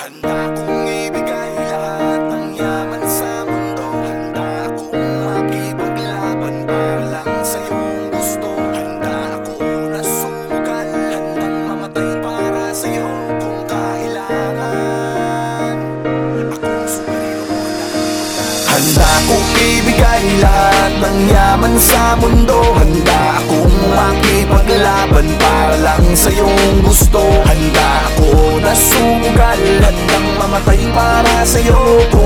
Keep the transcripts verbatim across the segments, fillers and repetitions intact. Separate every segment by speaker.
Speaker 1: Handa kong ibigay lahat ng yaman sa mundo. Handa akong makipaglaban para lang sa iyong gusto. Handa ako na sumugal, handang mamatay para sa iyo kung kailangan. Akong superhero na handa kong ibigay lahat ng yaman sa mundo. Handa akong makipaglaban para lang sa iyong gusto. Handa ako na sumugal, handang mamatay para sa iyo kung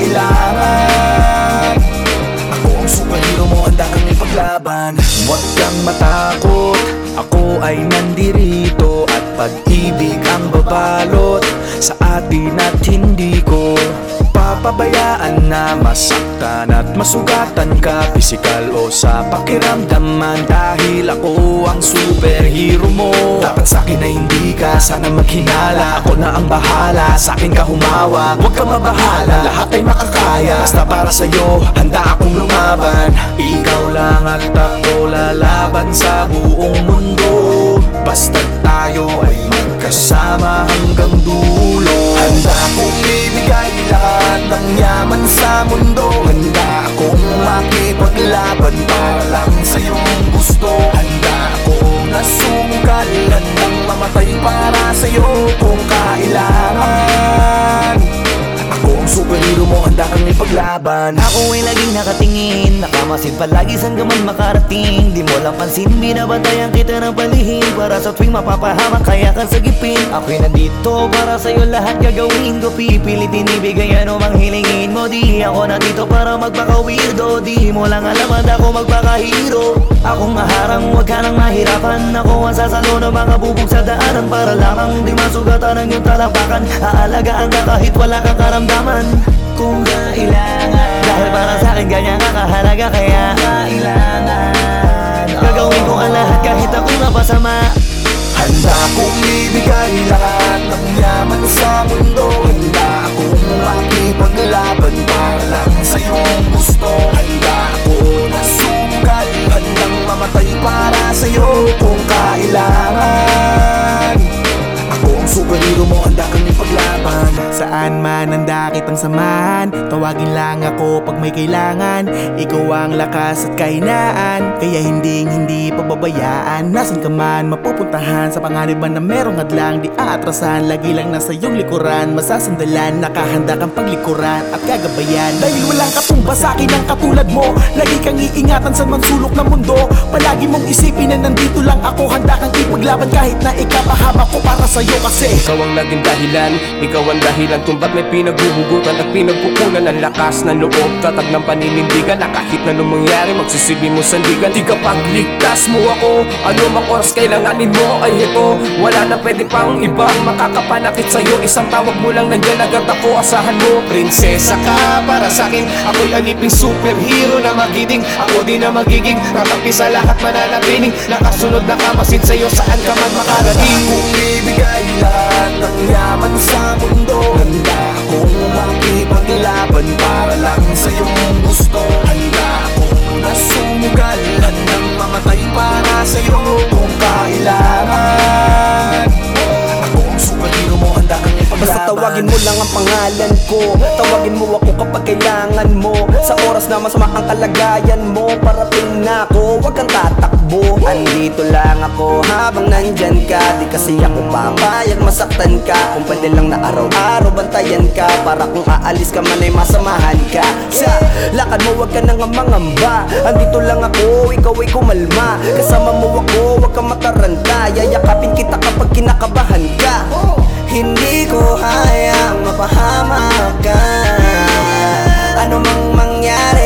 Speaker 1: kailangan. Ako ang superhero mo, handa kang ipaglaban. Huwag kang matakot, ako ay nandirito. At pag-ibig ang babalot sa atin at hindi ko papabayaan na masaktan at masugatan ka, pisikal o sa pakiramdaman. Dahil ako ang superhero mo, dapat sa'kin na hindi ka sana maghinala. Ako na ang bahala, sa'kin ka humawak, huwag ka mabahala, lahat ay makakaya. Basta para sa'yo, handa akong lumaban. Ikaw lang at ako lalaban sa buong mundo. Basta tayo ay magkasama hanggang dulo. Handa akong ibigay lahat ng yaman sa mundo. Handa akong makipaglaban para lang sa iyong gusto. Handa ako na sumugal, handang mamatay para sa iyo kung kailangan. Ako ang superhero mo, handa kang ipaglaban.
Speaker 2: Ako ay laging nakatingin, nakamasid palagi saan ka man makarating. Di mo lang pansin, binabantayan kita ng palihim. Para sa tuwing mapapahamak, kaya kang sagipin. Ako'y nandito para sa'yo, lahat gagawin ko. Pipilitin ibigay ano mang hilingin mo. Di ako nandito para magpaka-weirdo. Di mo lang alam at ako magpaka-hero. Akong aharang, huwag ka nang mahirapan. Ako ang sasalo ng mga bubog sa daanan. Para lamang di masugatan ang iyong talapakan. Aalagaan ka kahit wala kang karamdaman kung kailangan. Dahil para sa'kin ganyan ka kahalaga, kaya kailangan gagawin ko ang lahat kahit ako'y mapasama.
Speaker 1: Handa kong ibigay lahat ng yaman sa mundo. Handa akong makipaglaban para lang sa iyong gusto. Handa ako na sumugal, handang mamatay para sa iyo kung kailangan. Ako ang superhero mo, handa kang ipaglaban.
Speaker 3: Saan man handa kitang samahan, tawagin lang ako pag may kailangan. Ikaw ang lakas at kahinaan, kaya hindi hindi pababayaan. Nasaan ka man mapupuntahan, sa panganiban na merong hadlang di aatrasan. Lagi lang nasa iyong likuran, masasandalan, nakahanda kang paglikuran at gagabayan. Dahil walang katumba sa akin ang katulad mo, lagi kang iingatan sa mansulok ng mundo. Palagi mong isipin na nandito lang ako, handa kang ipaglaban kahit na ikapahaba ko para sa'yo. Kasi
Speaker 4: ikaw ang naging dahilan, ikaw ang dahilan kung ba't may pinaghuhugutan at pinagpupunan ng lakas ng loob, tatag ng paninindigan, na kahit na nung mangyari magsisilbi mo sandigan. Di ka pagligtas mo ako, ano mang oras kailanganin mo ay ito. Wala na pwede pang ibang makakapanakit sa'yo, isang tawag mo lang nandyan agad ako, asahan mo. Prinsesa ka para sa'kin, ako'y aliping superhero na magiging. Ako din na magiging kakampi sa lahat, mananatiling nakasunod na kamasid sa'yo saan ka man makarating.
Speaker 1: Kung ibigay lahat ng yaman sa mundo, handa akong makipaglaban para lang sa iyong gusto. Handa akong na sumugal, handang mamatay para sa iyo kung kailangan. Ako ang superhero mo, handa kang ipaglaban.
Speaker 5: Basta tawagin mo lang ang pangalan ko, tawagin mo ako kapag kailangan mo. Sa oras na masama ang kalagayan mo, parating na ako, huwag kang tatakbo. Andito lang ako habang nandyan ka, di kasi ako papayag masaktan ka. Kung pwede lang na araw-araw bantayan ka, para kung aalis ka man ay masamahan ka. Sa lakad mo huwag ka nang mangamba, andito lang ako, ikaw ay kumalma. Kasama mo ako, huwag kang mataranta, yayakapin kita kapag kinakabahan ka. Hindi ko hayang mapahamak ka, ano mang mangyari